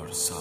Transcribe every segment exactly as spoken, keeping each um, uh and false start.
پارسا.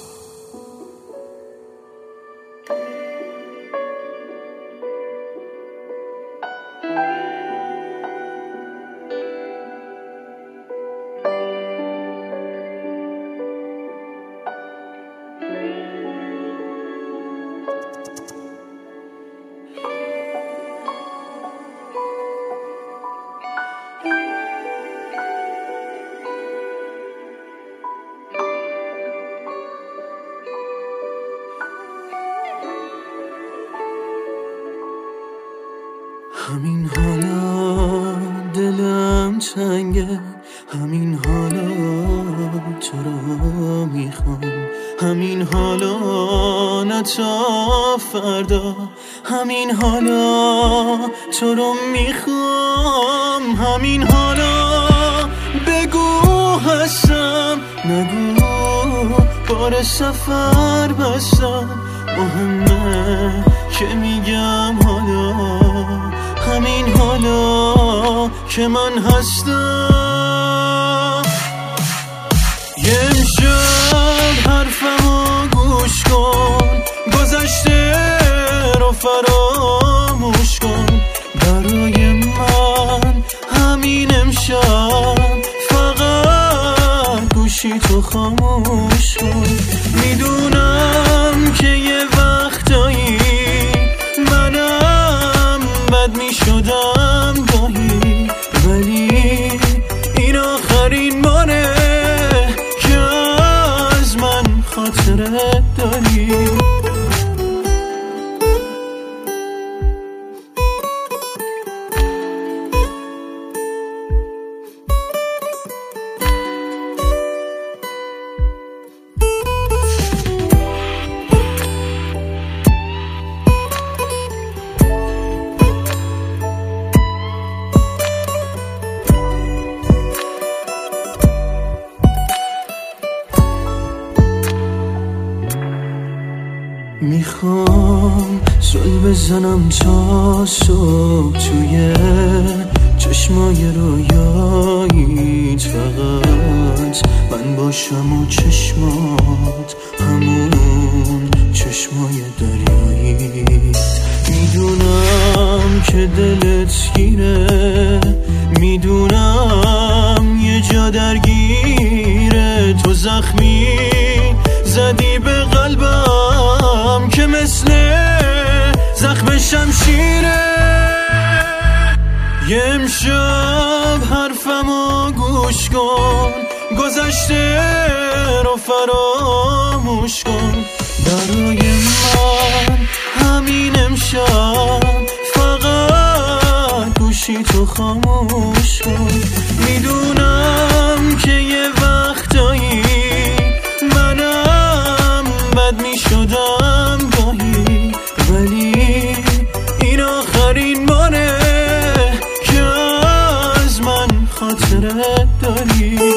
همین حالا دلم تنگه، همین حالا تو رو میخوام، همین حالا نه تا فردا، همین حالا تو رو میخوام، همین حالا بگو هستم، نگو بار سفر بستم، مهمه که میگم حالا، همین حالا که من هستم. یه امشب حرفمو گوش کن، گذشته رو فراموش کن، برای من همین امشب فقط گوشی تو خاموش کن. میدونم که یه وقتایی منم بد می شدم گاهی، ولی این آخرین باره که از من خاطرت داری. میخوام زل بزنم تا صبح توی چشمای رویاییت، فقط من باشم و چشمات همون چشمای دریاییت. میدونم که دلت گیره، میدونم یه جا درگیره، تو زخمی زدی به قلبم که مثل زخم شمشیره. یه امشب حرفمو گوش کن، گذشته رو فراموش کن، برای من همین امشب فقط گوشی تو خاموش کن. میدونم که یه وقتایی منم بد می شدم گاهی، ولی این آخرین باره که از من خاطرت داری.